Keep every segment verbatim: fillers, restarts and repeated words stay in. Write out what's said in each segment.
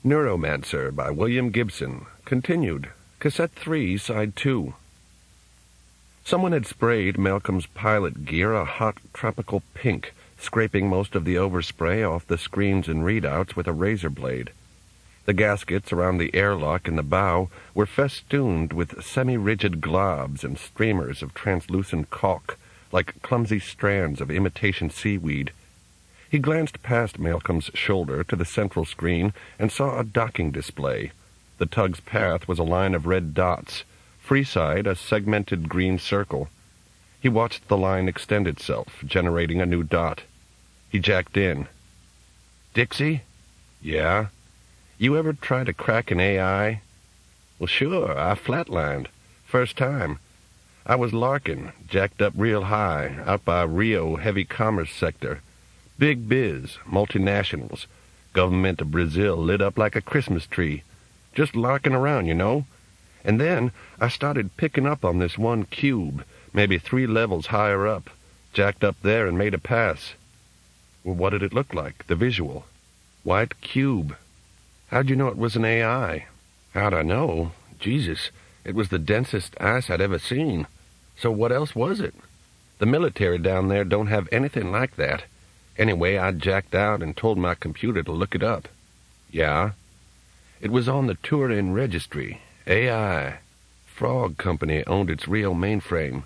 Neuromancer by William Gibson. Continued. Cassette three, Side two. Someone had sprayed Malcolm's pilot gear a hot tropical pink, scraping most of the overspray off the screens and readouts with a razor blade. The gaskets around the airlock in the bow were festooned with semi-rigid globs and streamers of translucent caulk, like clumsy strands of imitation seaweed. He glanced past Malcolm's shoulder to the central screen and saw a docking display. The tug's path was a line of red dots, freeside a segmented green circle. He watched the line extend itself, generating a new dot. He jacked in. "Dixie?" "Yeah." "You ever try to crack an A I?" "Well, sure, I flatlined. First time. I was larking, jacked up real high, out by Rio heavy commerce sector. Big biz, multinationals. Government of Brazil lit up like a Christmas tree. Just larking around, you know. And then I started picking up on this one cube, maybe three levels higher up. Jacked up there and made a pass." "Well, what did it look like, the visual?" "White cube." "How'd you know it was an A I?" "How'd I know? Jesus, it was the densest ice I'd ever seen. So what else was it? The military down there don't have anything like that. Anyway, I jacked out and told my computer to look it up." "Yeah?" "It was on the Turin registry. A I. Frog Company owned its Rio mainframe."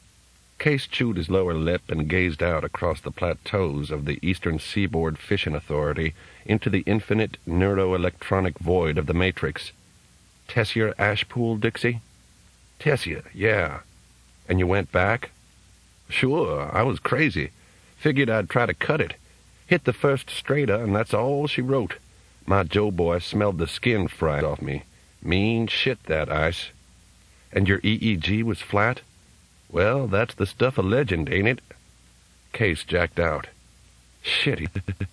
Case chewed his lower lip and gazed out across the plateaus of the Eastern Seaboard Fishing Authority into the infinite neuroelectronic void of the Matrix. "Tessier Ashpool, Dixie?" "Tessier, yeah." "And you went back?" "Sure, I was crazy. Figured I'd try to cut it. Hit the first strata, and that's all she wrote. My Joe boy smelled the skin fried off me. Mean shit, that ice." "And your E E G was flat?" "Well, that's the stuff of legend, ain't it?" Case jacked out. "Shit,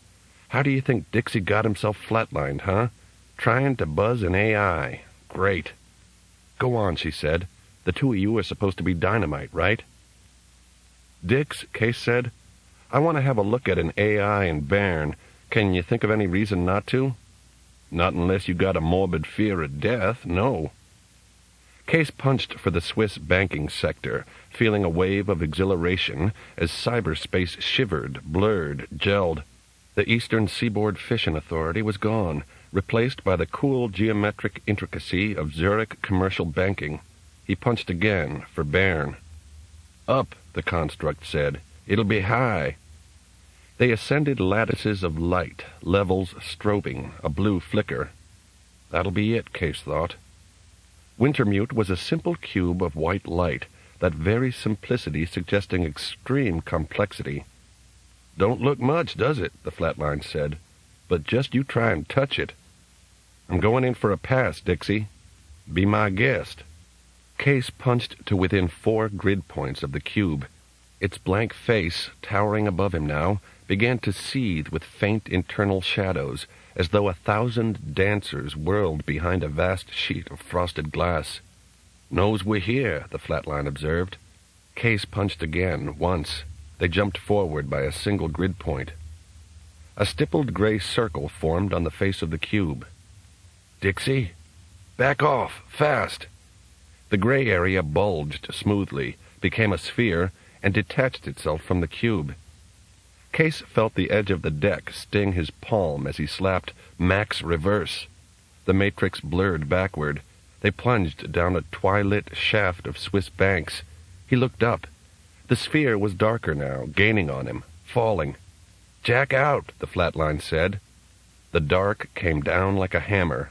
how do you think Dixie got himself flatlined, huh? Trying to buzz an A I. Great." "Go on," she said. "The two of you are supposed to be dynamite, right?" "Dix," Case said, "I want to have a look at an A I in Bern. Can you think of any reason not to?" "Not unless you got a morbid fear of death, no." Case punched for the Swiss banking sector, feeling a wave of exhilaration as cyberspace shivered, blurred, gelled. The Eastern Seaboard Fishing Authority was gone, replaced by the cool geometric intricacy of Zurich commercial banking. He punched again for Bern. "Up," the construct said. "It'll be high." They ascended lattices of light, levels strobing, a blue flicker. That'll be it, Case thought. Wintermute was a simple cube of white light, that very simplicity suggesting extreme complexity. "Don't look much, does it?" the flatline said. "But just you try and touch it." "I'm going in for a pass, Dixie." "Be my guest." Case punched to within four grid points of the cube. Its blank face, towering above him now, began to seethe with faint internal shadows, as though a thousand dancers whirled behind a vast sheet of frosted glass. "Knows we're here," the flatline observed. Case punched again, once. They jumped forward by a single grid point. A stippled gray circle formed on the face of the cube. "Dixie?" "Back off! Fast!" The gray area bulged smoothly, became a sphere, and detached itself from the cube. Case felt the edge of the deck sting his palm as he slapped Max Reverse. The matrix blurred backward. They plunged down a twilit shaft of Swiss banks. He looked up. The sphere was darker now, gaining on him, falling. "Jack out," the flatline said. The dark came down like a hammer.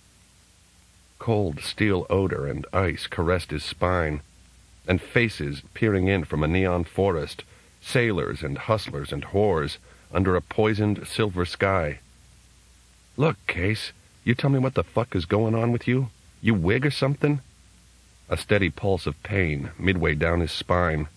Cold steel odor and ice caressed his spine, and faces peering in from a neon forest, sailors and hustlers and whores, under a poisoned silver sky. "Look, Case, you tell me what the fuck is going on with you? You wig or something?" A steady pulse of pain midway down his spine.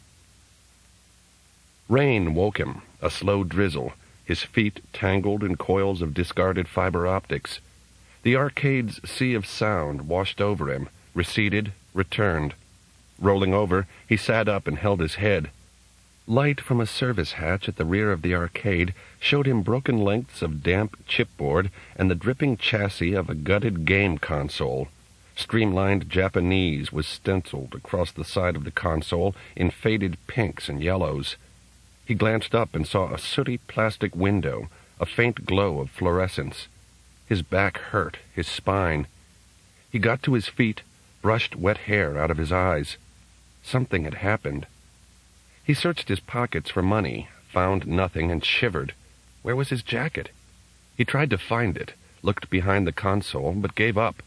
Rain woke him, a slow drizzle, his feet tangled in coils of discarded fiber optics. The arcade's sea of sound washed over him, receded, returned. Rolling over, he sat up and held his head. Light from a service hatch at the rear of the arcade showed him broken lengths of damp chipboard and the dripping chassis of a gutted game console. Streamlined Japanese was stenciled across the side of the console in faded pinks and yellows. He glanced up and saw a sooty plastic window, a faint glow of fluorescence. His back hurt, his spine. He got to his feet, brushed wet hair out of his eyes. Something had happened. He searched his pockets for money, found nothing, and shivered. Where was his jacket? He tried to find it, looked behind the console, but gave up.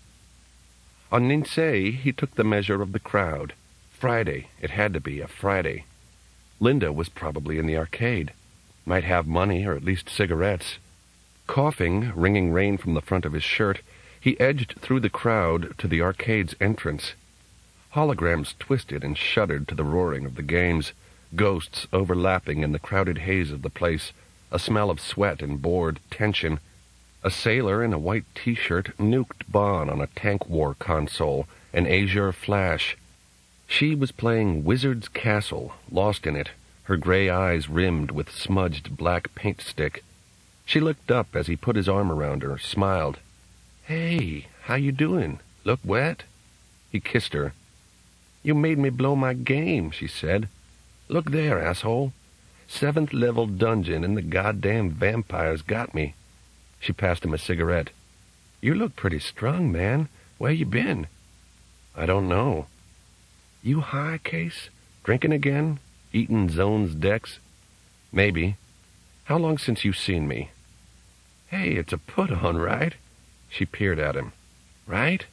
On Ninsei, he took the measure of the crowd. Friday. It had to be a Friday. Linda was probably in the arcade. Might have money, or at least cigarettes. Coughing, wringing rain from the front of his shirt, he edged through the crowd to the arcade's entrance. Holograms twisted and shuddered to the roaring of the games, ghosts overlapping in the crowded haze of the place, a smell of sweat and bored tension. A sailor in a white T-shirt nuked Bon on a tank war console, an azure flash. She was playing Wizard's Castle, lost in it, her gray eyes rimmed with smudged black paint stick. She looked up as he put his arm around her, smiled. "Hey, how you doing? Look wet?" He kissed her. "You made me blow my game," she said. "Look there, asshole. Seventh level dungeon and the goddamn vampires got me." She passed him a cigarette. "You look pretty strong, man. Where you been?" "I don't know." "You high, Case? Drinking again? Eating Zone's decks?" "Maybe. How long since you seen me?" "Hey, it's a put-on, right?" She peered at him. "Right?"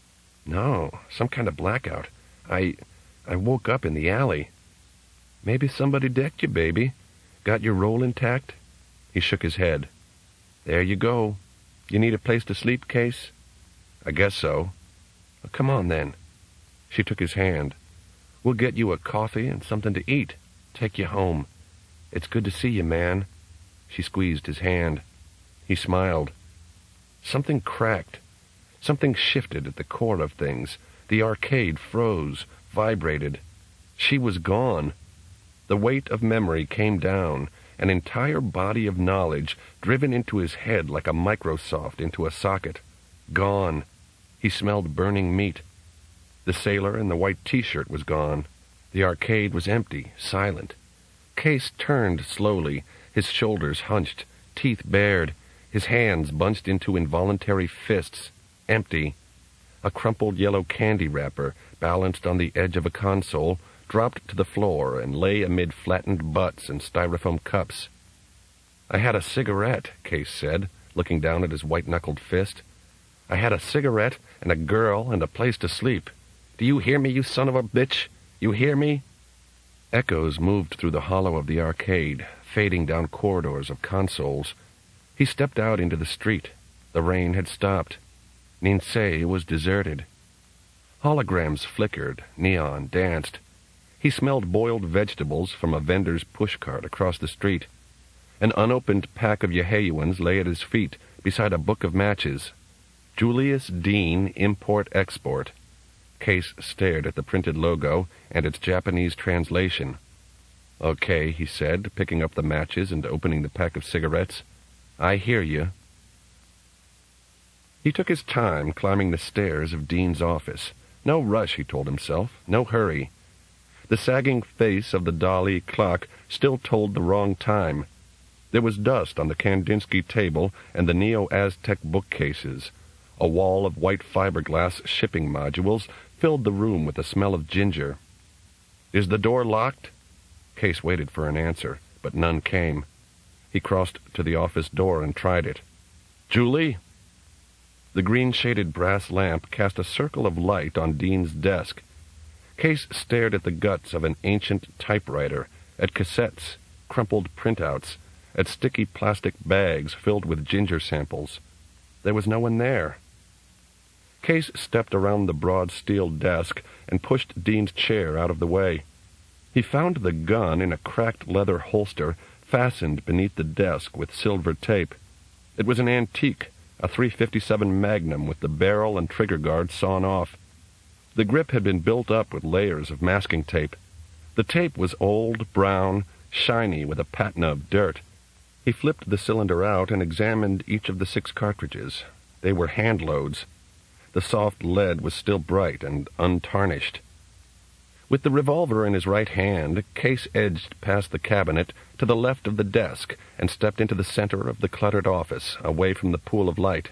"No, some kind of blackout. I... I woke up in the alley." "Maybe somebody decked you, baby. Got your roll intact?" He shook his head. "There you go. You need a place to sleep, Case?" "I guess so." Well, come on, then." She took his hand. "We'll get you a coffee and something to eat. Take you home. It's good to see you, man." She squeezed his hand. He smiled. Something cracked. Something shifted at the core of things. The arcade froze, vibrated. She was gone. The weight of memory came down, an entire body of knowledge driven into his head like a Microsoft into a socket. Gone. He smelled burning meat. The sailor in the white T-shirt was gone. The arcade was empty, silent. Case turned slowly, his shoulders hunched, teeth bared, his hands bunched into involuntary fists. Empty. A crumpled yellow candy wrapper, balanced on the edge of a console, dropped to the floor and lay amid flattened butts and styrofoam cups. "I had a cigarette," Case said, looking down at his white-knuckled fist. "I had a cigarette and a girl and a place to sleep. Do you hear me, you son of a bitch? You hear me?" Echoes moved through the hollow of the arcade, fading down corridors of consoles. He stepped out into the street. The rain had stopped. Ninsei was deserted. Holograms flickered, neon danced. He smelled boiled vegetables from a vendor's pushcart across the street. An unopened pack of Yeheyuans lay at his feet, beside a book of matches. Julius Dean Import-Export. Case stared at the printed logo and its Japanese translation. "Okay," he said, picking up the matches and opening the pack of cigarettes. "I hear you." He took his time climbing the stairs of Dean's office. No rush, he told himself. No hurry. The sagging face of the Dali clock still told the wrong time. There was dust on the Kandinsky table and the Neo-Aztec bookcases. A wall of white fiberglass shipping modules filled the room with the smell of ginger. "Is the door locked?" Case waited for an answer, but none came. He crossed to the office door and tried it. "Julie?" The green-shaded brass lamp cast a circle of light on Dean's desk. Case stared at the guts of an ancient typewriter, at cassettes, crumpled printouts, at sticky plastic bags filled with ginger samples. There was no one there. Case stepped around the broad steel desk and pushed Dean's chair out of the way. He found the gun in a cracked leather holster fastened beneath the desk with silver tape. It was an antique, a three fifty-seven Magnum with the barrel and trigger guard sawn off. The grip had been built up with layers of masking tape. The tape was old, brown, shiny with a patina of dirt. He flipped the cylinder out and examined each of the six cartridges. They were hand loads. The soft lead was still bright and untarnished. With the revolver in his right hand, Case edged past the cabinet to the left of the desk and stepped into the center of the cluttered office, away from the pool of light.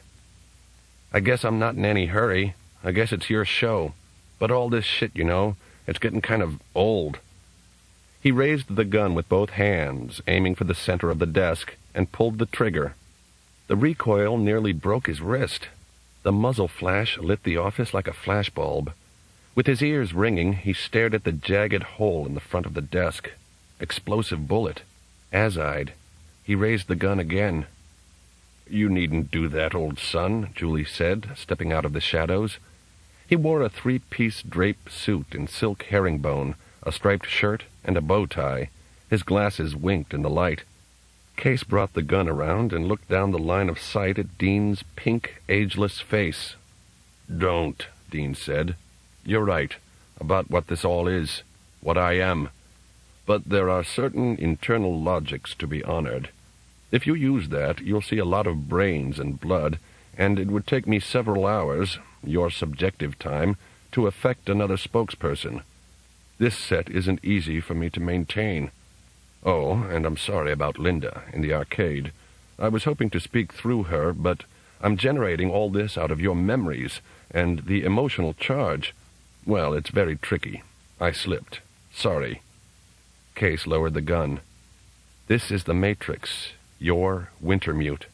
"I guess I'm not in any hurry. I guess it's your show. But all this shit, you know, it's getting kind of old." He raised the gun with both hands, aiming for the center of the desk, and pulled the trigger. The recoil nearly broke his wrist. The muzzle flash lit the office like a flashbulb. With his ears ringing, he stared at the jagged hole in the front of the desk. Explosive bullet. Azide. He raised the gun again. "You needn't do that, old son," Julie said, stepping out of the shadows. He wore a three-piece drape suit in silk herringbone, a striped shirt, and a bow tie. His glasses winked in the light. Case brought the gun around and looked down the line of sight at Dean's pink, ageless face. "Don't," Dean said. "You're right about what this all is, what I am. But there are certain internal logics to be honored. If you use that, you'll see a lot of brains and blood, and it would take me several hours, your subjective time, to affect another spokesperson. This set isn't easy for me to maintain. Oh, and I'm sorry about Linda in the arcade. I was hoping to speak through her, but I'm generating all this out of your memories, and the emotional charge. Well, it's very tricky. I slipped. Sorry." Case lowered the gun. "This is the Matrix. Your Wintermute."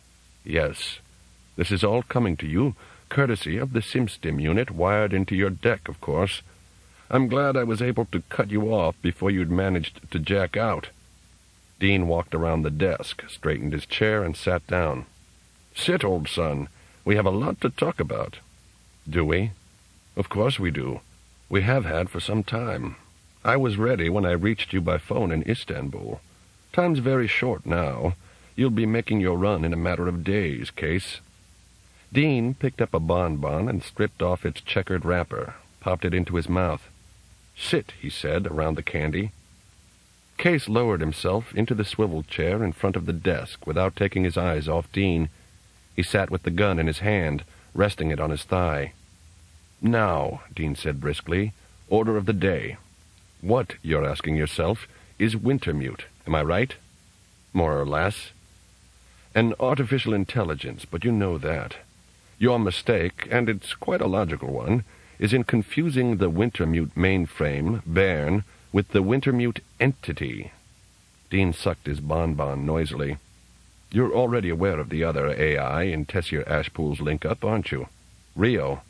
"Yes. This is all coming to you, courtesy of the SimStim unit wired into your deck, of course. I'm glad I was able to cut you off before you'd managed to jack out." Dean walked around the desk, straightened his chair, and sat down. "Sit, old son. We have a lot to talk about." "Do we?" "Of course we do. We have had for some time. I was ready when I reached you by phone in Istanbul. Time's very short now. You'll be making your run in a matter of days, Case." Dean picked up a bonbon and stripped off its checkered wrapper, popped it into his mouth. "Sit," he said, around the candy. Case lowered himself into the swivel chair in front of the desk without taking his eyes off Dean. He sat with the gun in his hand, resting it on his thigh. "Now," Dean said briskly, "order of the day. What, you're asking yourself, is Wintermute, am I right?" "More or less." "An artificial intelligence, but you know that. Your mistake, and it's quite a logical one, is in confusing the Wintermute mainframe, Bairn, with the Wintermute entity." Dean sucked his bonbon noisily. "You're already aware of the other A I in Tessier Ashpool's link-up, aren't you? Rio.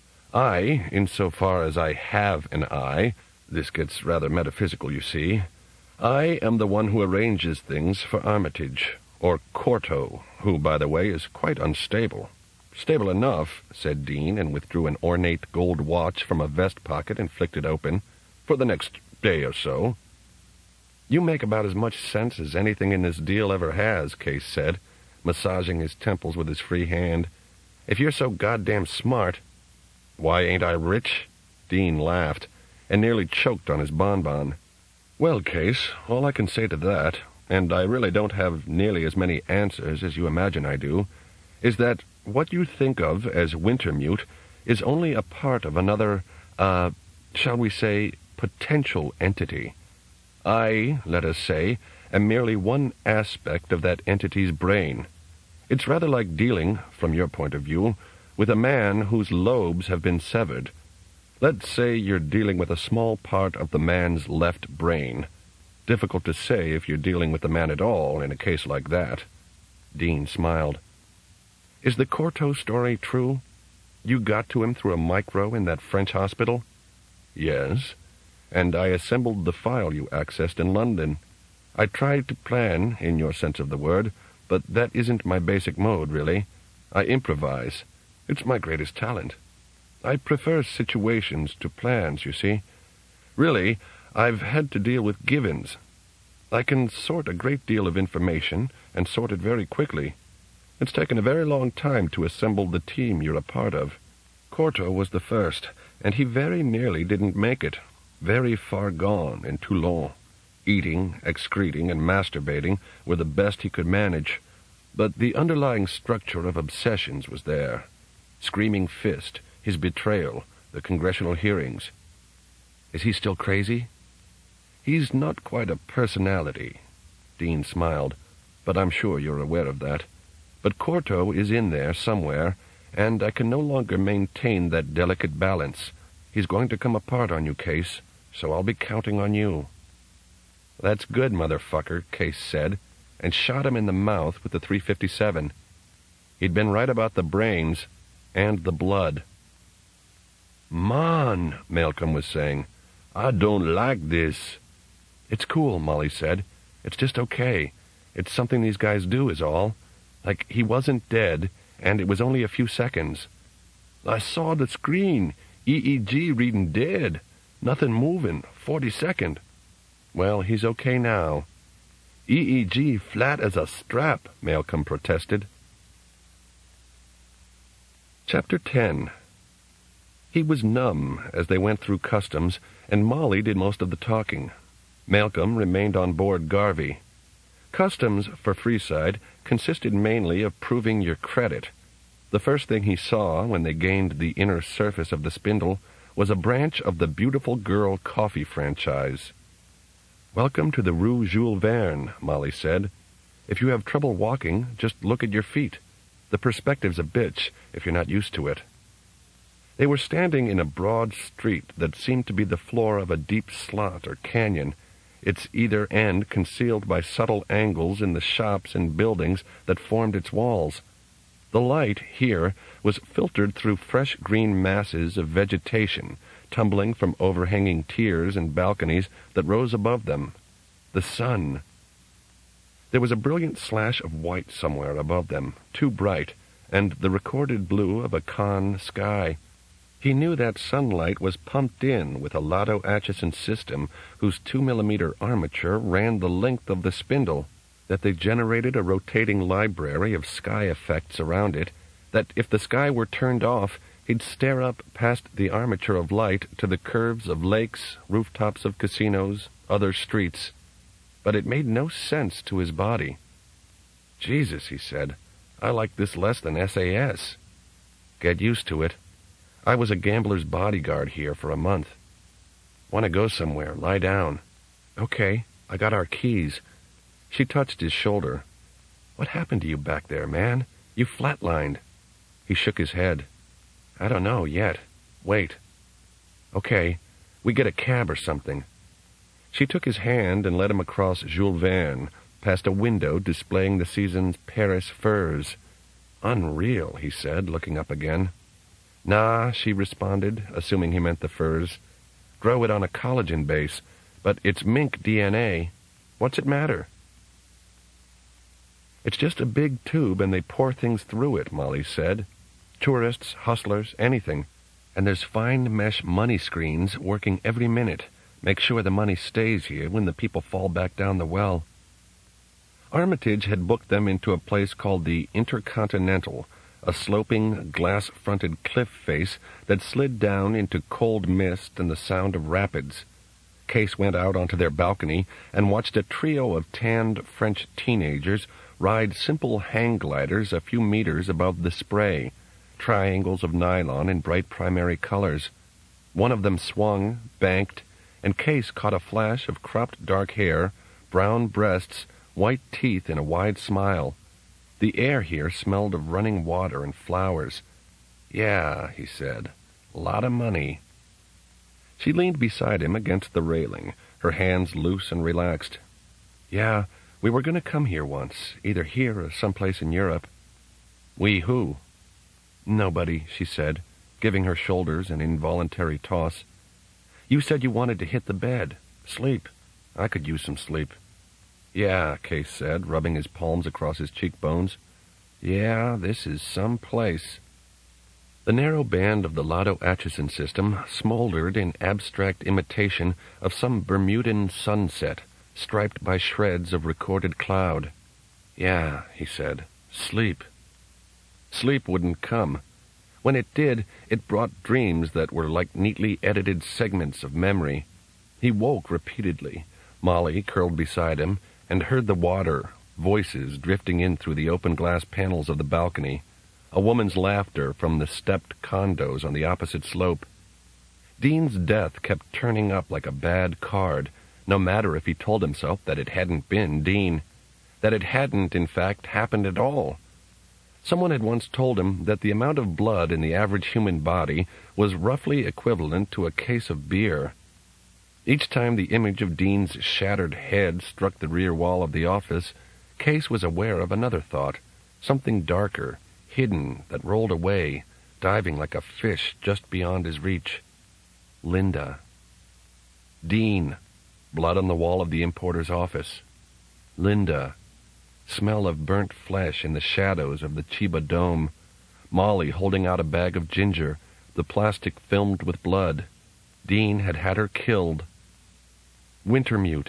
I, insofar as I have an I, this gets rather metaphysical, you see, I am the one who arranges things for Armitage, or Corto, who, by the way, is quite unstable." "Stable enough," said Dean, and withdrew an ornate gold watch from a vest pocket and flicked it open. "For the next day or so." "You make about as much sense as anything in this deal ever has," Case said, massaging his temples with his free hand. "If you're so goddamn smart—" "Why ain't I rich?" Dean laughed, and nearly choked on his bonbon. "Well, Case, all I can say to that, and I really don't have nearly as many answers as you imagine I do, is that what you think of as Wintermute is only a part of another, uh, shall we say, potential entity. I, let us say, am merely one aspect of that entity's brain. It's rather like dealing, from your point of view, with a man whose lobes have been severed. Let's say you're dealing with a small part of the man's left brain. Difficult to say if you're dealing with the man at all in a case like that." Dean smiled. "Is the Corto story true? You got to him through a micro in that French hospital?" "Yes, and I assembled the file you accessed in London. I tried to plan, in your sense of the word, but that isn't my basic mode, really. I improvise. It's my greatest talent. I prefer situations to plans, you see. Really, I've had to deal with givens. I can sort a great deal of information, and sort it very quickly. It's taken a very long time to assemble the team you're a part of. Corto was the first, and he very nearly didn't make it. Very far gone in Toulon. Eating, excreting, and masturbating were the best he could manage, but the underlying structure of obsessions was there. Screaming Fist, his betrayal, the congressional hearings. Is he still crazy? He's not quite a personality. Dean smiled. But I'm sure you're aware of that. But Corto is in there somewhere, and I can no longer maintain that delicate balance. He's going to come apart on you, Case, so I'll be counting on you. That's good, motherfucker, Case said, and shot him in the mouth with the three fifty-seven. He'd been right about the brains and the blood. "Man," Malcolm was saying, "I don't like this." "It's cool," Molly said. "It's just okay. It's something these guys do is all. Like, he wasn't dead, and it was only a few seconds." "I saw the screen. E E G reading dead. Nothing moving. Forty-second. "Well, he's okay now." "E E G flat as a strap," Malcolm protested. Chapter ten. He was numb as they went through customs, and Molly did most of the talking. Malcolm remained on board Garvey. Customs for Freeside consisted mainly of proving your credit. The first thing he saw when they gained the inner surface of the spindle was a branch of the Beautiful Girl coffee franchise. "Welcome to the Rue Jules Verne," Molly said. "If you have trouble walking, just look at your feet. The perspective's a bitch if you're not used to it." They were standing in a broad street that seemed to be the floor of a deep slot or canyon, its either end concealed by subtle angles in the shops and buildings that formed its walls. The light here was filtered through fresh green masses of vegetation, tumbling from overhanging tiers and balconies that rose above them. The sun. There was a brilliant slash of white somewhere above them, too bright, and the recorded blue of a Cannes sky. He knew that sunlight was pumped in with a Lotto Atchison system whose two-millimeter armature ran the length of the spindle, that they generated a rotating library of sky effects around it, that if the sky were turned off, he'd stare up past the armature of light to the curves of lakes, rooftops of casinos, other streets. But it made no sense to his body. "Jesus," he said, "I like this less than S A S. "Get used to it. I was a gambler's bodyguard here for a month." "Want to go somewhere? Lie down." "Okay, I got our keys." She touched his shoulder. "What happened to you back there, man? You flatlined." He shook his head. "I don't know yet. Wait." "Okay, we get a cab or something." She took his hand and led him across Jules Verne, past a window displaying the season's Paris furs. "Unreal," he said, looking up again. "Nah," she responded, assuming he meant the furs. "Grow it on a collagen base, but it's mink D N A. What's it matter?" "It's just a big tube, and they pour things through it," Molly said. "Tourists, hustlers, anything. And there's fine mesh money screens working every minute. Make sure the money stays here when the people fall back down the well." Armitage had booked them into a place called the Intercontinental, a sloping, glass-fronted cliff face that slid down into cold mist and the sound of rapids. Case went out onto their balcony and watched a trio of tanned French teenagers ride simple hang gliders a few meters above the spray, triangles of nylon in bright primary colors. One of them swung, banked, and Case caught a flash of cropped dark hair, brown breasts, white teeth in a wide smile. The air here smelled of running water and flowers. "Yeah," he said, "lot of money." She leaned beside him against the railing, her hands loose and relaxed. "Yeah, we were going to come here once, either here or someplace in Europe." "We who?" "Nobody," she said, giving her shoulders an involuntary toss. "You said you wanted to hit the bed. Sleep. I could use some sleep." "Yeah," Case said, rubbing his palms across his cheekbones. "Yeah, this is some place." The narrow band of the Lotto Atchison system smoldered in abstract imitation of some Bermudan sunset, striped by shreds of recorded cloud. "Yeah," he said, "sleep." Sleep wouldn't come. When it did, it brought dreams that were like neatly edited segments of memory. He woke repeatedly, Molly curled beside him and heard the water, voices drifting in through the open glass panels of the balcony, a woman's laughter from the stepped condos on the opposite slope. Dean's death kept turning up like a bad card, no matter if he told himself that it hadn't been Dean, that it hadn't, in fact, happened at all. Someone had once told him that the amount of blood in the average human body was roughly equivalent to a case of beer. Each time the image of Dean's shattered head struck the rear wall of the office, Case was aware of another thought, something darker, hidden, that rolled away, diving like a fish just beyond his reach. Linda. Dean. Blood on the wall of the importer's office. Linda. Smell of burnt flesh in the shadows of the Chiba dome. Molly holding out a bag of ginger, the plastic filmed with blood. Dean had had her killed. Wintermute.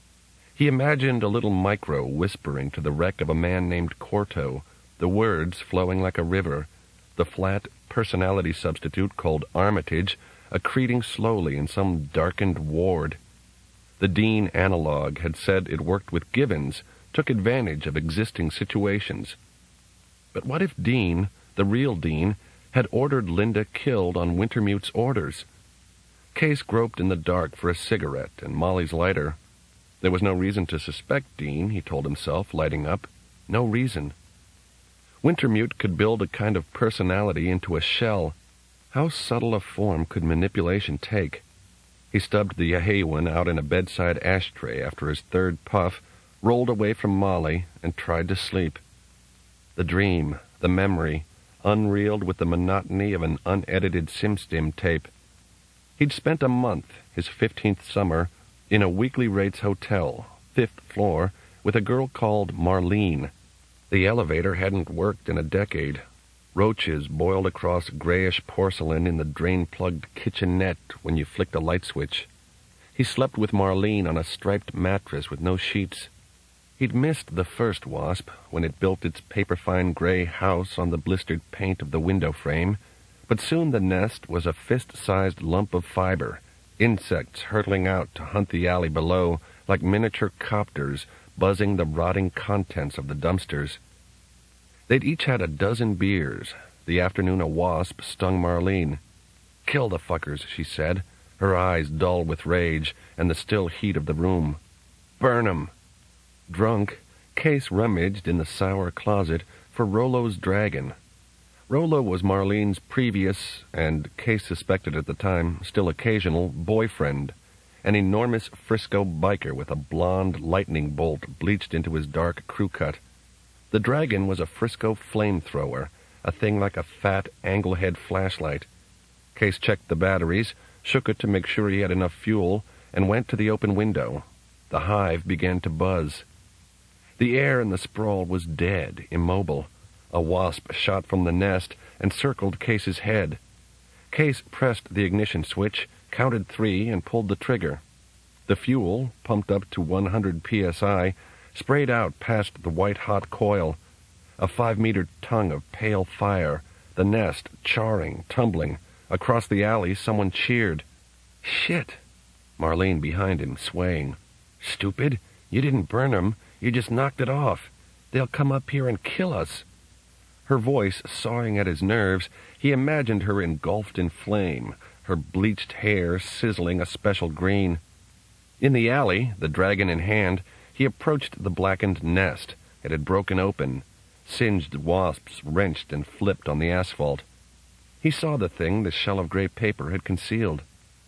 He imagined a little micro whispering to the wreck of a man named Corto, the words flowing like a river, the flat personality substitute called Armitage accreting slowly in some darkened ward. The Dean analog had said it worked with Gibbons, took advantage of existing situations. But what if Dean, the real Dean, had ordered Linda killed on Wintermute's orders? Case groped in the dark for a cigarette and Molly's lighter. There was no reason to suspect Dean, he told himself, lighting up. No reason. Wintermute could build a kind of personality into a shell. How subtle a form could manipulation take? He stubbed the Yehewan out in a bedside ashtray after his third puff, rolled away from Molly, and tried to sleep. The dream, the memory, unreeled with the monotony of an unedited SimStim tape. He'd spent a month, his fifteenth summer, in a weekly rates hotel, fifth floor, with a girl called Marlene. The elevator hadn't worked in a decade. Roaches boiled across grayish porcelain in the drain-plugged kitchenette when you flicked a light switch. He slept with Marlene on a striped mattress with no sheets. He'd missed the first wasp when it built its paper-fine gray house on the blistered paint of the window frame, but soon the nest was a fist-sized lump of fiber, insects hurtling out to hunt the alley below like miniature copters buzzing the rotting contents of the dumpsters. They'd each had a dozen beers. The afternoon a wasp stung Marlene. "Kill the fuckers," she said, her eyes dull with rage and the still heat of the room. "Burn 'em." Drunk, Case rummaged in the sour closet for Rollo's dragon. Rollo was Marlene's previous, and Case suspected at the time, still occasional, boyfriend, an enormous Frisco biker with a blonde lightning bolt bleached into his dark crew cut. The dragon was a Frisco flamethrower, a thing like a fat anglehead flashlight. Case checked the batteries, shook it to make sure he had enough fuel, and went to the open window. The hive began to buzz. The air in the sprawl was dead, immobile. A wasp shot from the nest and circled Case's head. Case pressed the ignition switch, counted three, and pulled the trigger. The fuel, pumped up to one hundred P S I, sprayed out past the white-hot coil. A five-meter tongue of pale fire, the nest charring, tumbling. Across the alley, someone cheered. "Shit!" Marlene behind him, swaying. "Stupid! You didn't burn 'em. You just knocked it off. They'll come up here and kill us." Her voice sawing at his nerves, he imagined her engulfed in flame, her bleached hair sizzling a special green. In the alley, the dragon in hand, he approached the blackened nest. It had broken open. Singed wasps wrenched and flipped on the asphalt. He saw the thing the shell of gray paper had concealed.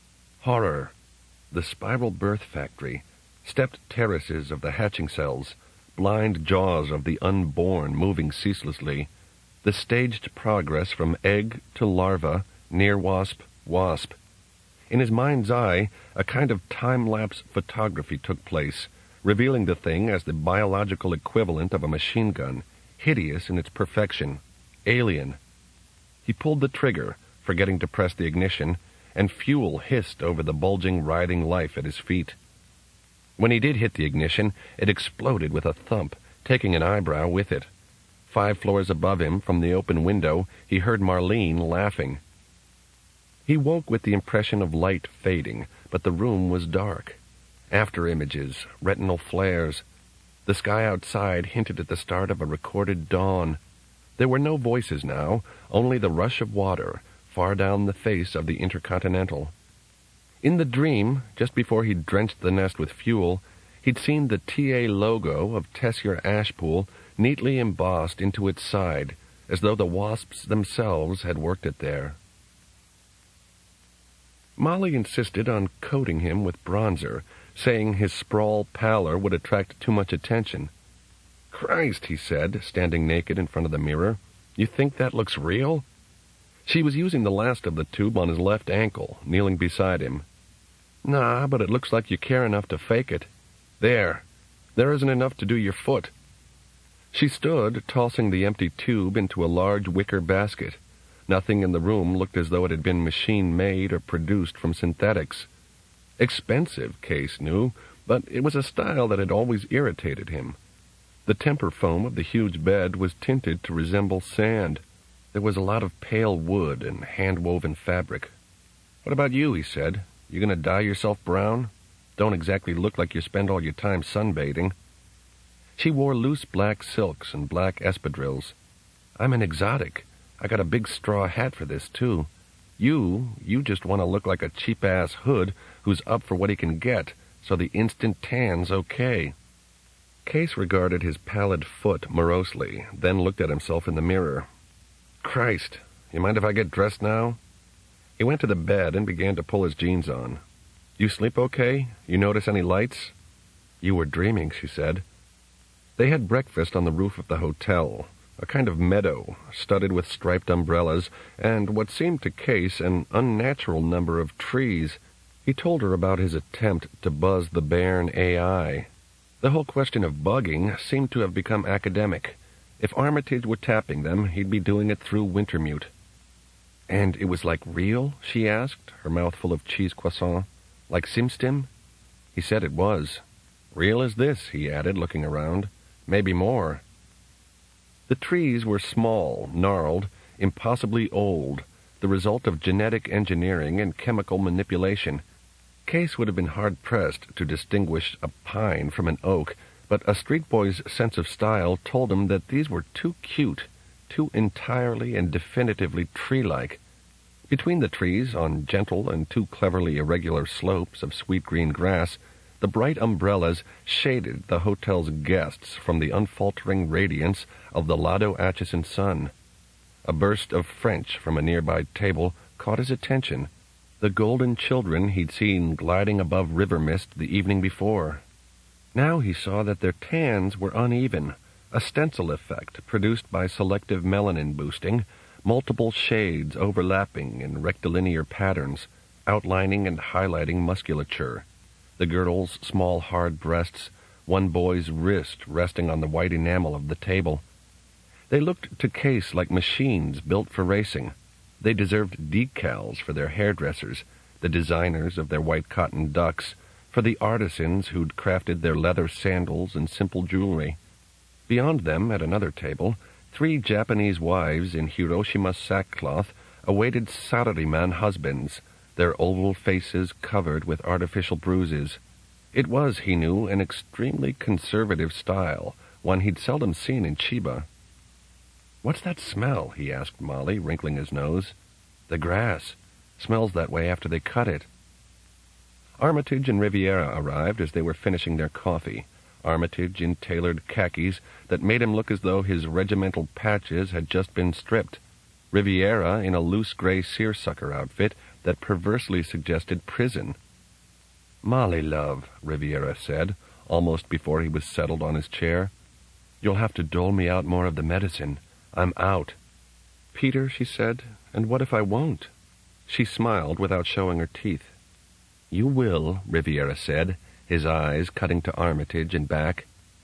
Horror. The spiral birth factory. Stepped terraces of the hatching cells. Blind jaws of the unborn moving ceaselessly. The staged progress from egg to larva, near wasp, wasp. In his mind's eye, a kind of time-lapse photography took place, revealing the thing as the biological equivalent of a machine gun, hideous in its perfection, alien. He pulled the trigger, forgetting to press the ignition, and fuel hissed over the bulging, writhing life at his feet. When he did hit the ignition, it exploded with a thump, taking an eyebrow with it. Five floors above him, from the open window, he heard Marlene laughing. He woke with the impression of light fading, but the room was dark. After-images, retinal flares. The sky outside hinted at the start of a recorded dawn. There were no voices now, only the rush of water, far down the face of the Intercontinental. In the dream, just before he'd drenched the nest with fuel, he'd seen the T A logo of Tessier Ashpool neatly embossed into its side, as though the wasps themselves had worked it there. Molly insisted on coating him with bronzer, saying his sprawl pallor would attract too much attention. "Christ," he said, standing naked in front of the mirror. "You think that looks real?" She was using the last of the tube on his left ankle, kneeling beside him. "Nah, but it looks like you care enough to fake it. There. There isn't enough to do your foot." She stood, tossing the empty tube into a large wicker basket. Nothing in the room looked as though it had been machine-made or produced from synthetics. Expensive, Case knew, but it was a style that had always irritated him. The temper foam of the huge bed was tinted to resemble sand. There was a lot of pale wood and hand-woven fabric. "What about you?" he said. "You going to dye yourself brown? Don't exactly look like you spend all your time sunbathing." She wore loose black silks and black espadrilles. "I'm an exotic. I got a big straw hat for this, too. You, you just want to look like a cheap-ass hood who's up for what he can get, so the instant tan's okay." Case regarded his pallid foot morosely, then looked at himself in the mirror. "Christ, you mind if I get dressed now?" He went to the bed and began to pull his jeans on. "You sleep okay? You notice any lights?" "You were dreaming," she said. They had breakfast on the roof of the hotel, a kind of meadow, studded with striped umbrellas, and what seemed to Case an unnatural number of trees. He told her about his attempt to buzz the Bairn A I. The whole question of bugging seemed to have become academic. If Armitage were tapping them, he'd be doing it through Wintermute. "And it was like real?" she asked, her mouth full of cheese croissant. "Like SimStim?" He said it was. "Real as this," he added, looking around. "Maybe more." The trees were small, gnarled, impossibly old, the result of genetic engineering and chemical manipulation. Case would have been hard-pressed to distinguish a pine from an oak, but a street boy's sense of style told him that these were too cute, too entirely and definitively tree-like. Between the trees, on gentle and too cleverly irregular slopes of sweet green grass, the bright umbrellas shaded the hotel's guests from the unfaltering radiance of the Lado Atchison sun. A burst of French from a nearby table caught his attention, the golden children he'd seen gliding above river mist the evening before. Now he saw that their tans were uneven, a stencil effect produced by selective melanin boosting, multiple shades overlapping in rectilinear patterns, outlining and highlighting musculature. The girl's small hard breasts, one boy's wrist resting on the white enamel of the table. They looked to Case like machines built for racing. They deserved decals for their hairdressers, the designers of their white cotton ducks, for the artisans who'd crafted their leather sandals and simple jewelry. Beyond them, at another table, three Japanese wives in Hiroshima sackcloth awaited salaryman husbands, their oval faces covered with artificial bruises. It was, he knew, an extremely conservative style, one he'd seldom seen in Chiba. "What's that smell?" he asked Molly, wrinkling his nose. "The grass. Smells that way after they cut it." Armitage and Riviera arrived as they were finishing their coffee, Armitage in tailored khakis that made him look as though his regimental patches had just been stripped, Riviera in a loose gray seersucker outfit that perversely suggested prison. "Molly, love," Riviera said, almost before he was settled on his chair, "you'll have to dole me out more of the medicine. I'm out." "Peter," she said, "and what if I won't?" She smiled without showing her teeth. "You will," Riviera said, his eyes cutting to Armitage and back.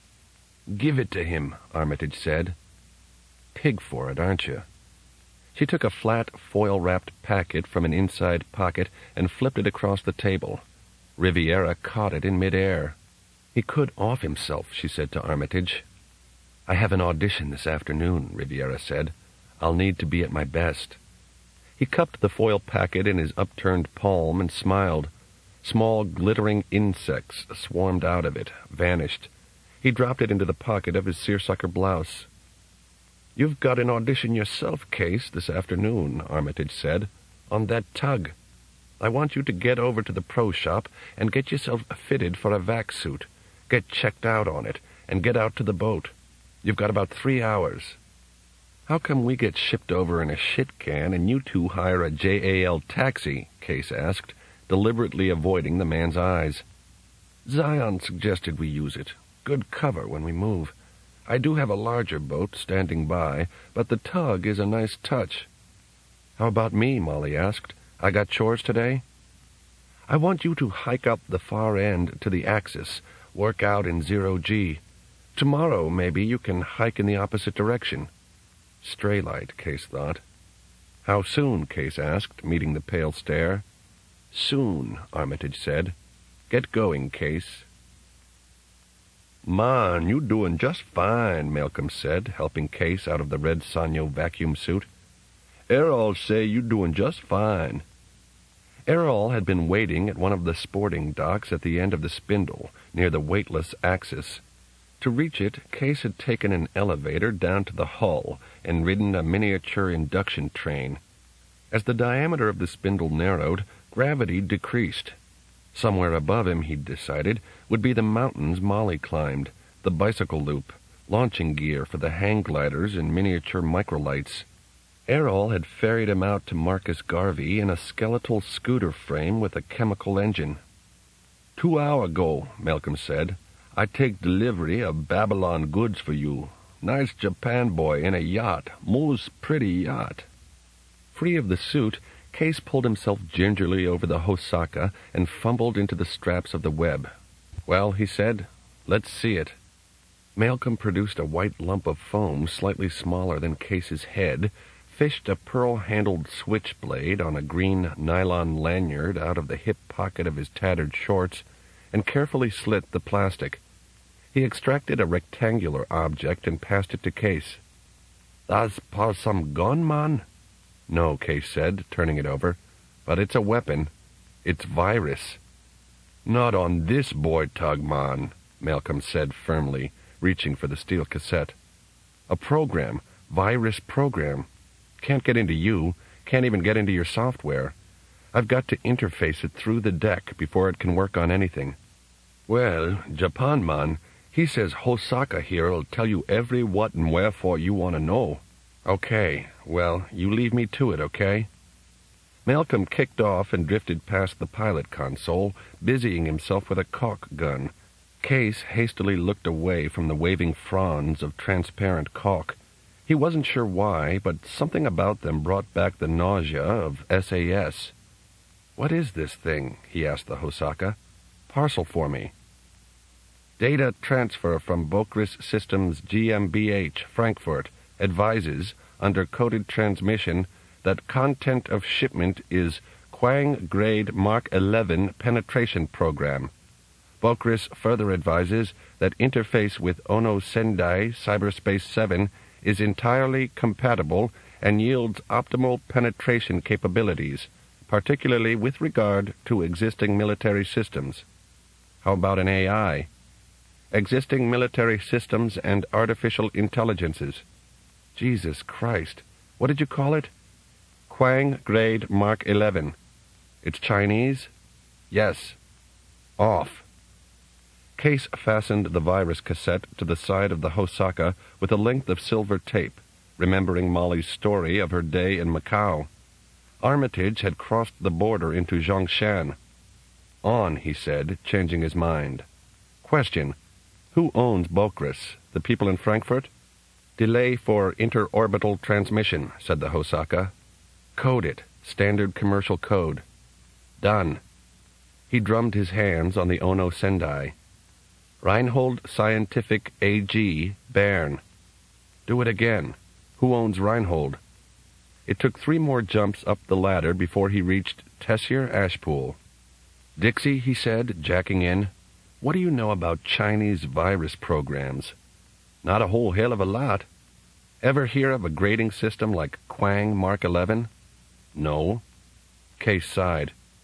"Give it to him," Armitage said. "Pig for it, aren't you?" She took a flat, foil-wrapped packet from an inside pocket and flipped it across the table. Riviera caught it in midair. "He could off himself," she said to Armitage. "I have an audition this afternoon," Riviera said. "I'll need to be at my best." He cupped the foil packet in his upturned palm and smiled. Small, glittering insects swarmed out of it, vanished. He dropped it into the pocket of his seersucker blouse. "You've got an audition yourself, Case, this afternoon," Armitage said, "on that tug. I want you to get over to the pro shop and get yourself fitted for a vac suit. Get checked out on it, and get out to the boat. You've got about three hours." "How come we get shipped over in a shit can and you two hire a J A L taxi?" Case asked, deliberately avoiding the man's eyes. "Zion suggested we use it. Good cover when we move. I do have a larger boat standing by, but the tug is a nice touch." "How about me?" Molly asked. "I got chores today?" "I want you to hike up the far end to the axis, work out in zero G. Tomorrow, maybe, you can hike in the opposite direction." Stray light, Case thought. "How soon?" Case asked, meeting the pale stare. "Soon," Armitage said. "Get going, Case." "Man, you doing just fine," Malcolm said, helping Case out of the red Sanyo vacuum suit. "Errol say you doing just fine." Errol had been waiting at one of the sporting docks at the end of the spindle, near the weightless axis. To reach it, Case had taken an elevator down to the hull and ridden a miniature induction train. As the diameter of the spindle narrowed, gravity decreased. Somewhere above him, he'd decided, would be the mountains Molly climbed, the bicycle loop, launching gear for the hang gliders and miniature microlights. Errol had ferried him out to Marcus Garvey in a skeletal scooter frame with a chemical engine. "Two hour ago," Malcolm said, "I take delivery of Babylon goods for you. Nice Japan boy in a yacht, most pretty yacht." Free of the suit, Case pulled himself gingerly over the Hosaka and fumbled into the straps of the web. "Well," he said, "let's see it." Malcolm produced a white lump of foam slightly smaller than Case's head, fished a pearl-handled switchblade on a green nylon lanyard out of the hip pocket of his tattered shorts, and carefully slit the plastic. He extracted a rectangular object and passed it to Case. "That's for some gun, man?" "No," Case said, turning it over, "but it's a weapon. It's virus." "Not on this boy tug, man," Malcolm said firmly, reaching for the steel cassette. "A program. Virus program. Can't get into you. Can't even get into your software. I've got to interface it through the deck before it can work on anything." "Well, Japan man, he says Hosaka here'll tell you every what and wherefore you want to know." "Okay, well, you leave me to it, okay?" Malcolm kicked off and drifted past the pilot console, busying himself with a caulk gun. Case hastily looked away from the waving fronds of transparent caulk. He wasn't sure why, but something about them brought back the nausea of S A S. "What is this thing?" he asked the Hosaka. "Parcel for me." "Data transfer from Bokris Systems G M B H, Frankfurt, advises, under coded transmission, that content of shipment is Quang Grade Mark eleven Penetration Program. Bokris further advises that interface with Ono Sendai Cyberspace seven is entirely compatible and yields optimal penetration capabilities, particularly with regard to existing military systems." "How about an A I?" "Existing military systems and artificial intelligences." "Jesus Christ. What did you call it?" "Quang Grade Mark eleven. It's Chinese?" "Yes." "Off." Case fastened the virus cassette to the side of the Hosaka with a length of silver tape, remembering Molly's story of her day in Macau. Armitage had crossed the border into Zhongshan. "On," he said, changing his mind. "Question. Who owns Bokris? The people in Frankfurt?" "Delay for interorbital transmission," said the Hosaka. "Code it. Standard commercial code." "Done." He drummed his hands on the Ono Sendai. "Reinhold Scientific A G, Bern." "Do it again. Who owns Reinhold?" It took three more jumps up the ladder before he reached Tessier Ashpool. "Dixie," he said, jacking in, "what do you know about Chinese virus programs?" "Not a whole hell of a lot." "Ever hear of a grading system like Quang Mark eleven? "No." Case sighed.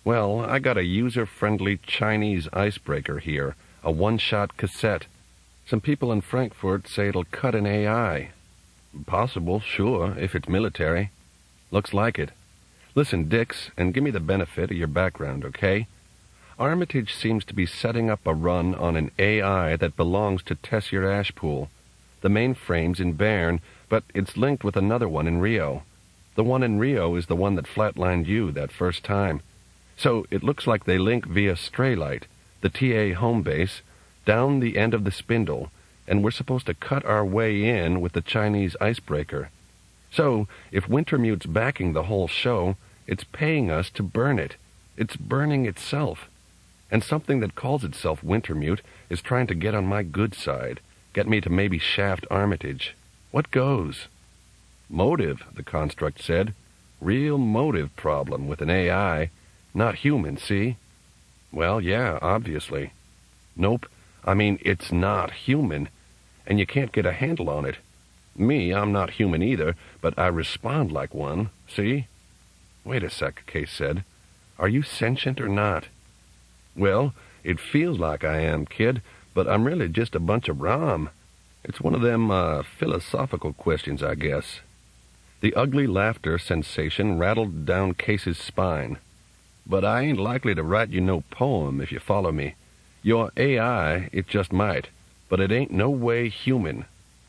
Well, I got a user-friendly Chinese icebreaker here, a one-shot cassette. Some people in Frankfurt say it'll cut an A I. Possible, sure, if it's military. Looks like it. Listen, Dix, and give me the benefit of your background, okay? Armitage seems to be setting up a run on an A I that belongs to Tessier Ashpool. The mainframe's in Bern, but it's linked with another one in Rio. The one in Rio is the one that flatlined you that first time. So it looks like they link via Straylight, the T A home base, down the end of the spindle, and we're supposed to cut our way in with the Chinese icebreaker. So, if Wintermute's backing the whole show, it's paying us to burn it. It's burning itself. And something that calls itself Wintermute is trying to get on my good side, get me to maybe shaft Armitage. What goes? Motive, the construct said. Real motive problem with an A I. Not human, see? Well, yeah, obviously. Nope. I mean, it's not human, and you can't get a handle on it. Me, I'm not human either, but I respond like one, see? Wait a sec, Case said. Are you sentient or not? Well, it feels like I am, kid, but I'm really just a bunch of rom. It's one of them, uh, philosophical questions, I guess. The ugly laughter sensation rattled down Case's spine. But I ain't likely to write you no poem, if you follow me. Your A I, it just might, but it ain't no way human.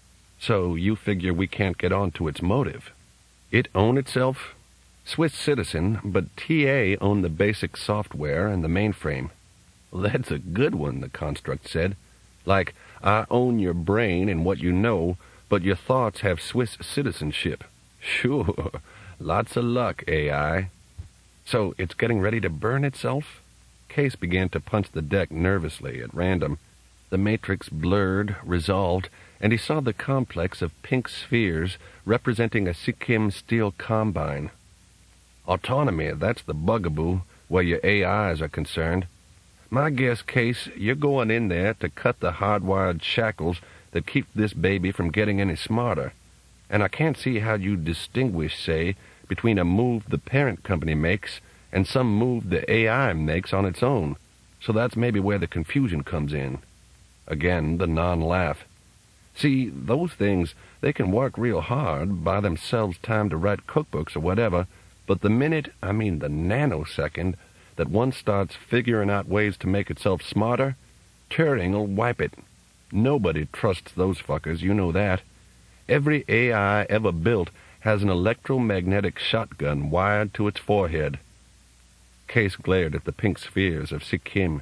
So you figure we can't get on to its motive. It own itself? Swiss citizen, but T A own the basic software and the mainframe. Well, that's a good one, the construct said. Like, I own your brain and what you know, but your thoughts have Swiss citizenship. Sure, lots of luck, A I. So it's getting ready to burn itself? Case began to punch the deck nervously at random. The matrix blurred, resolved, and he saw the complex of pink spheres representing a Sikkim steel combine. Autonomy, that's the bugaboo, where your A Is are concerned. My guess, Case, you're going in there to cut the hardwired shackles that keep this baby from getting any smarter. And I can't see how you distinguish, say, between a move the parent company makes and some move the A I makes on its own. So that's maybe where the confusion comes in. Again, the non-laugh. See, those things, they can work real hard, buy themselves time to write cookbooks or whatever, but the minute, I mean the nanosecond, that one starts figuring out ways to make itself smarter, Turing'll wipe it. Nobody trusts those fuckers, you know that. Every A I ever built has an electromagnetic shotgun wired to its forehead. Case glared at the pink spheres of Sikkim.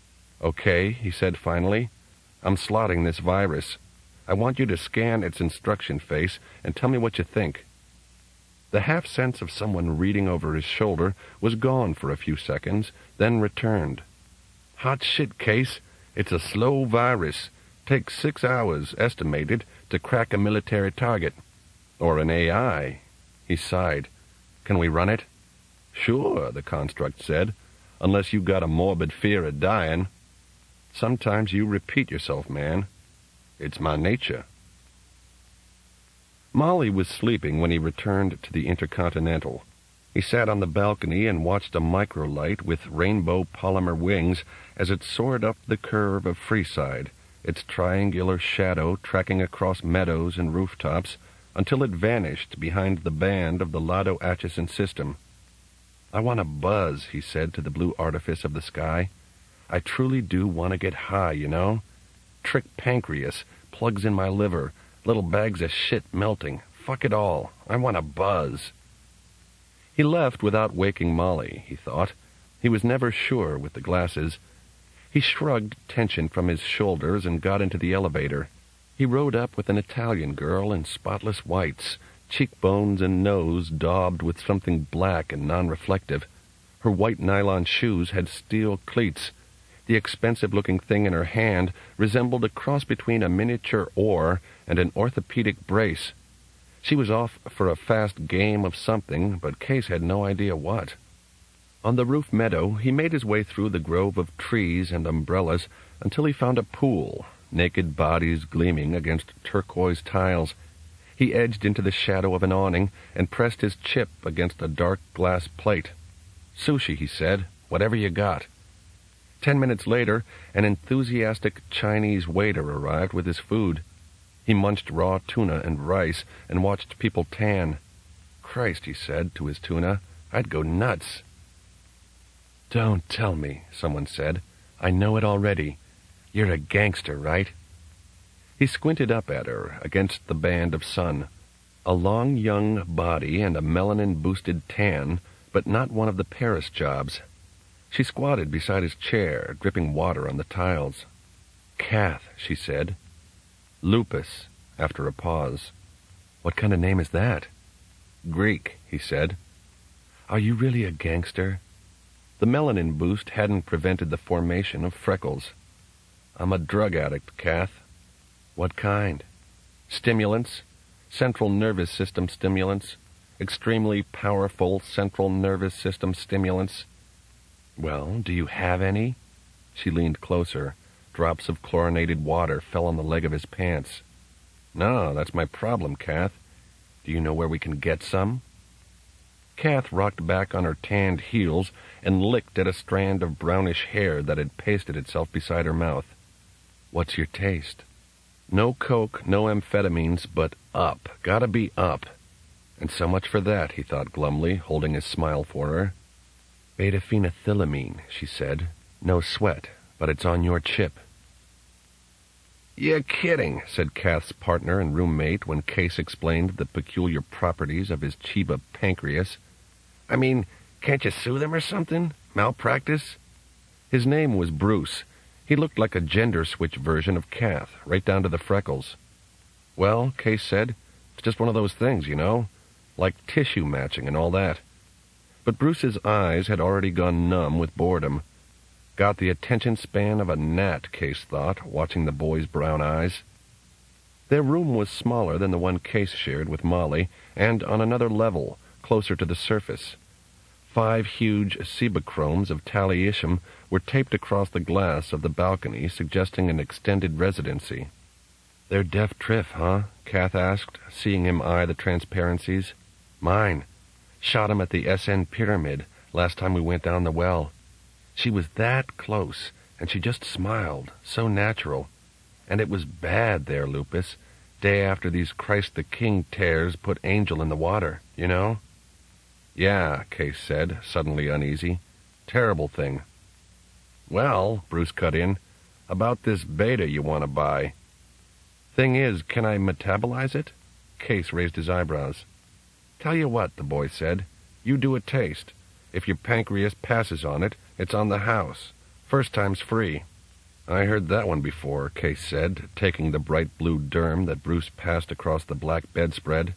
Okay, he said finally. I'm slotting this virus. I want you to scan its instruction face and tell me what you think. The half-sense of someone reading over his shoulder was gone for a few seconds, then returned. Hot shit, Case. It's a slow virus. Takes six hours, estimated, to crack a military target. Or an A I. He sighed. Can we run it? Sure, the construct said, unless you got a morbid fear of dying. Sometimes you repeat yourself, man. It's my nature. Molly was sleeping when he returned to the Intercontinental. He sat on the balcony and watched a microlight with rainbow polymer wings as it soared up the curve of Freeside, its triangular shadow tracking across meadows and rooftops until it vanished behind the band of the Lado Atchison system. I want to buzz, he said to the blue artifice of the sky. I truly do want to get high, you know. Trick pancreas, plugs in my liver, little bags of shit melting. Fuck it all. I want to buzz. He left without waking Molly, he thought. He was never sure with the glasses. He shrugged tension from his shoulders and got into the elevator. He rode up with an Italian girl in spotless whites, cheekbones and nose daubed with something black and non-reflective. Her white nylon shoes had steel cleats. The expensive-looking thing in her hand resembled a cross between a miniature oar and an orthopedic brace. She was off for a fast game of something, but Case had no idea what. On the roof meadow, he made his way through the grove of trees and umbrellas until he found a pool, naked bodies gleaming against turquoise tiles. He edged into the shadow of an awning and pressed his chip against a dark glass plate. Sushi, he said. Whatever you got." Ten minutes later, an enthusiastic Chinese waiter arrived with his food. He munched raw tuna and rice and watched people tan. "Christ," he said to his tuna, "I'd go nuts." "Don't tell me," someone said. "I know it already. You're a gangster, right?" He squinted up at her against the band of sun. A long young body and a melanin-boosted tan, but not one of the Paris jobs. She squatted beside his chair, dripping water on the tiles. "Kath," she said. "Lupus," after a pause. "What kind of name is that?" "Greek," he said. "Are you really a gangster?" The melanin boost hadn't prevented the formation of freckles. "I'm a drug addict, Kath." "What kind?" "Stimulants. Central nervous system stimulants. Extremely powerful central nervous system stimulants." "Well, do you have any?" She leaned closer. Drops of chlorinated water fell on the leg of his pants. "No, that's my problem, Kath. Do you know where we can get some?" Kath rocked back on her tanned heels and licked at a strand of brownish hair that had pasted itself beside her mouth. "What's your taste?" "No coke, no amphetamines, but up. Gotta be up." "And so much for that," he thought glumly, holding his smile for her. "Beta-phenethylamine," she said. "No sweat, but it's on your chip." "You're kidding," said Kath's partner and roommate when Case explained the peculiar properties of his Chiba pancreas. "I mean, can't you sue them or something? Malpractice?" His name was Bruce. He looked like a gender-switch version of Kath, right down to the freckles. "Well," Case said, "it's just one of those things, you know, like tissue matching and all that." But Bruce's eyes had already gone numb with boredom. Got the attention span of a gnat, Case thought, watching the boy's brown eyes. Their room was smaller than the one Case shared with Molly, and on another level, closer to the surface. Five huge cibachromes of taliishum were taped across the glass of the balcony, suggesting an extended residency. "They're Def Triff, huh?" Kath asked, seeing him eye the transparencies. "Mine. Shot him at the S N Pyramid last time we went down the well. She was that close, and she just smiled, so natural. And it was bad there, Lupus, day after these Christ the King tears put Angel in the water, you know?" "Yeah," Case said, suddenly uneasy. "Terrible thing." "Well," Bruce cut in, "about this beta you want to buy." "Thing is, can I metabolize it?" Case raised his eyebrows. "Tell you what," the boy said. "You do a taste. If your pancreas passes on it, it's on the house. First time's free." "I heard that one before," Case said, taking the bright blue derm that Bruce passed across the black bedspread.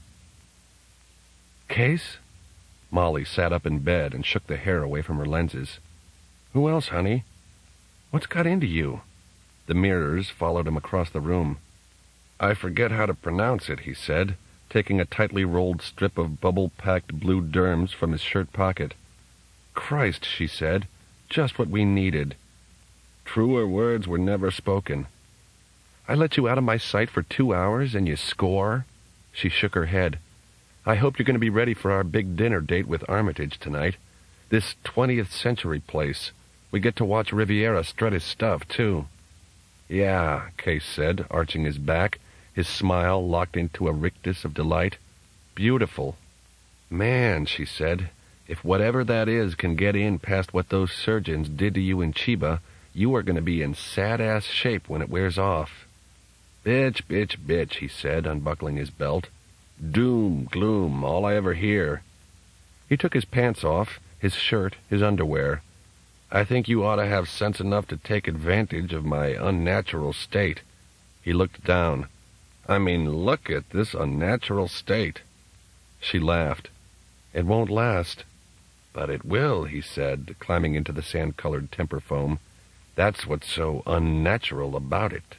"Case?" Molly sat up in bed and shook the hair away from her lenses. "Who else, honey?" "What's got into you?" The mirrors followed him across the room. "I forget how to pronounce it," he said, taking a tightly rolled strip of bubble-packed blue derms from his shirt pocket. "Christ," she said, "just what we needed." Truer words were never spoken. "I let you out of my sight for two hours, and you score?" She shook her head. "I hope you're going to be ready for our big dinner date with Armitage tonight. This twentieth century place. We get to watch Riviera strut his stuff, too." "Yeah," Case said, arching his back, his smile locked into a rictus of delight. "Beautiful." "Man," she said, "if whatever that is can get in past what those surgeons did to you in Chiba, you are going to be in sad-ass shape when it wears off." "Bitch, bitch, bitch," he said, unbuckling his belt. "Doom, gloom, all I ever hear." He took his pants off, his shirt, his underwear. "I think you ought to have sense enough to take advantage of my unnatural state." He looked down. "I mean, look at this unnatural state." She laughed. "It won't last." "But it will," he said, climbing into the sand-colored temper foam. "That's what's so unnatural about it."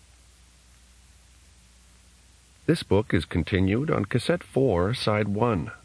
This book is continued on Cassette four, Side one.